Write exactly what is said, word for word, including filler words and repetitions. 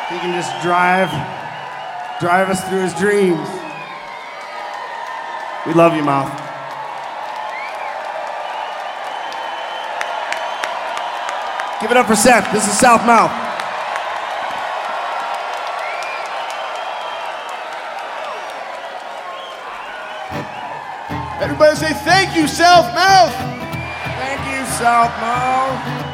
He can just drive, drive us through his dreams. We love you, Mouth. Give it up for Seth. This is South Mouth. Everybody say thank you, South Mouth. Thank you, South Mouth.